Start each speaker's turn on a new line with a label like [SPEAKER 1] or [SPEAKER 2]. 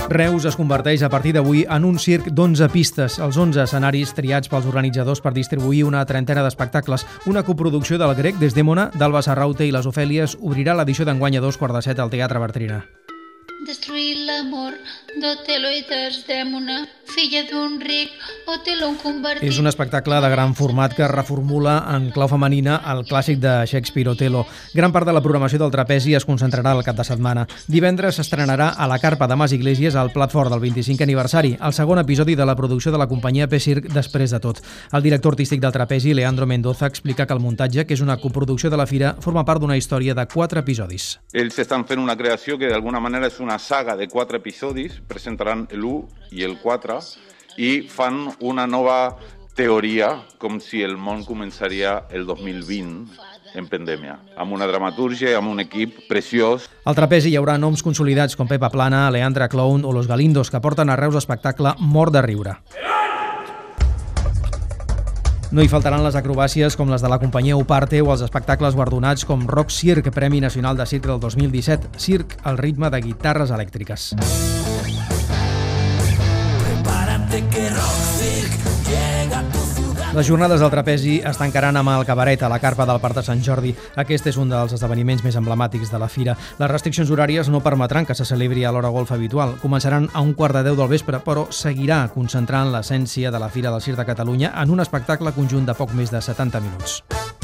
[SPEAKER 1] Reus es converteix a partir d'avui en un circ d'11 pistes, els 11 escenaris triats pels organitzadors per distribuir una trentena d'espectacles. Una coproducció del Grec Desdèmona, d'Alba Sarraute i les Ofèlies obrirà l'edició d'enguany a 2:15 al Teatre Bartrina.
[SPEAKER 2] Destruir l'amor d'Otelo i Desdèmona, filla d'un ric, Otelo un convertit...
[SPEAKER 1] És un espectacle de gran format que reformula en clau femenina el clàssic de Shakespeare, Otelo. Gran part de la programació del Trapezi es concentrarà al cap de setmana. Divendres s'estrenarà a la Carpa de Mas Iglesias al plat fort del 25è aniversari, el segon episodi de la producció de la companyia P-Circ després de tot. El director artístic del Trapezi, Leandro Mendoza, explica que el muntatge, que és una coproducció de la Fira, forma part d'una història de 4 episodis.
[SPEAKER 3] Ells estan fent una creació que d'alguna manera és una saga de 4 episodis, presentaran l'1 i el 4 i fan una nova teoria com si el món començaria el 2020 en pandèmia, amb una dramatúrgia i amb un equip preciós.
[SPEAKER 1] Al Trapezi hi haurà noms consolidats com Pepa Plana, Leandra Clown o Los Galindos, que porten a Reus l'espectacle Mort de riure. No hi faltaran les acrobàcies com les de la companyia Uparte o els espectacles guardonats com Rock Circ, Premi Nacional de Circ del 2017, Circ al ritme de guitarres elèctriques. Les jornades del Trapezi es tancaran amb el cabaret a la Carpa del Parc de Sant Jordi. Aquest és un dels esdeveniments més emblemàtics de la fira. Les restriccions horàries no permetran que se celebri a l'hora golf habitual. Començaran a 1:15 del vespre, però seguirà concentrant l'essència de la Fira del Circ de Catalunya en un espectacle conjunt de poc més de 70 minuts.